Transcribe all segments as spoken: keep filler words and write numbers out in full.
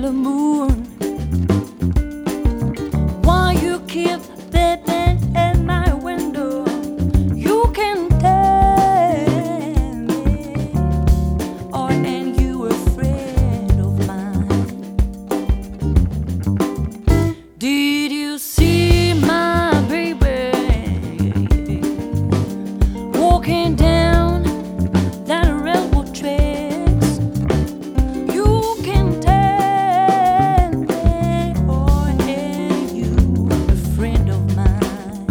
yellow moon. Why you keep peeping at my window? You can tell me, or ain't you afraid of mine? Did you see my baby walking down that railroad tracks? You can tell me, or ain't you a friend of mine?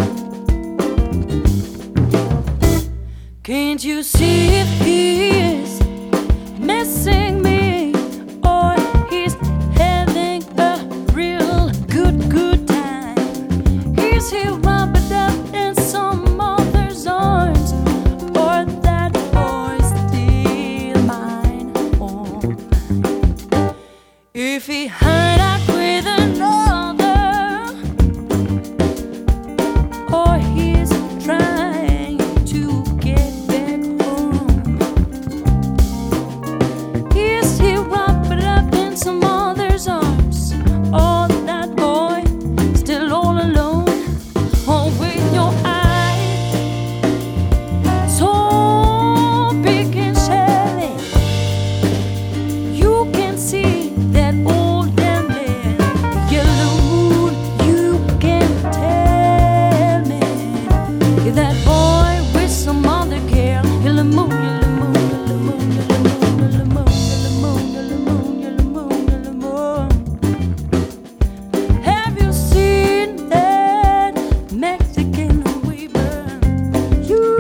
Can't you see if he's missing me, or he's having a real good, good time? Is he wrapped up in some other's arms, or that boy's still mine? Oh, mine. If he hung out with another, or he's trying to get back home, is he wrapped up in some other's arms, or that boy still all alone? Oh, with your eyes so big and shining, you can see that old gambling yellow moon. You can tell me that boy with some other girl. Yellow moon, yellow moon, yellow moon, yellow moon, yellow moon, yellow moon, yellow moon, yellow moon, yellow moon. Have you seen that Mexican weaver? You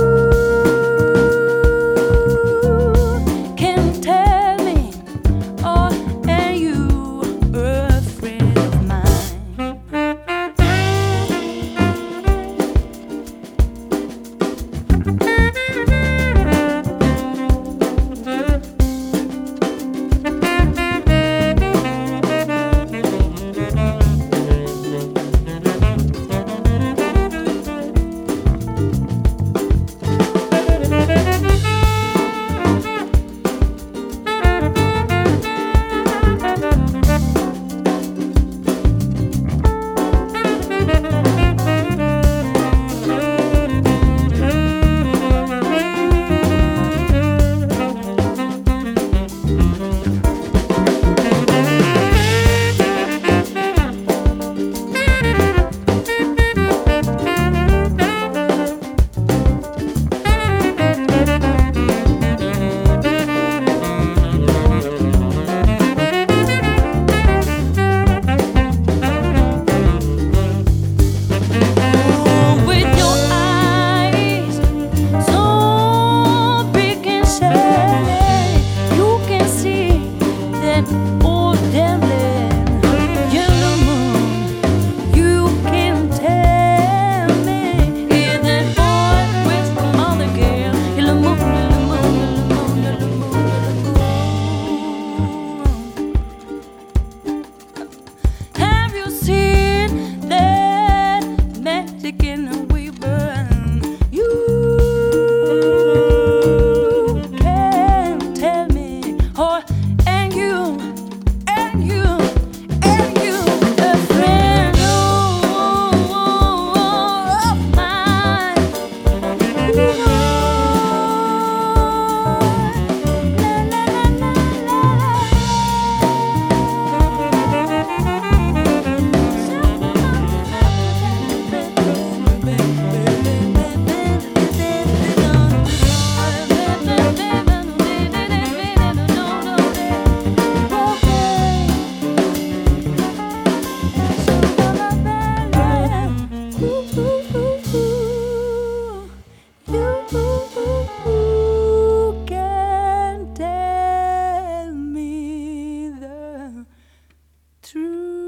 can tell me, or are you a friend of mine? Have you seen that Mexican weaver? You can tell me, or and you, and you, and you, a friend of mine. La, la, la, la, la. You can tell me the truth.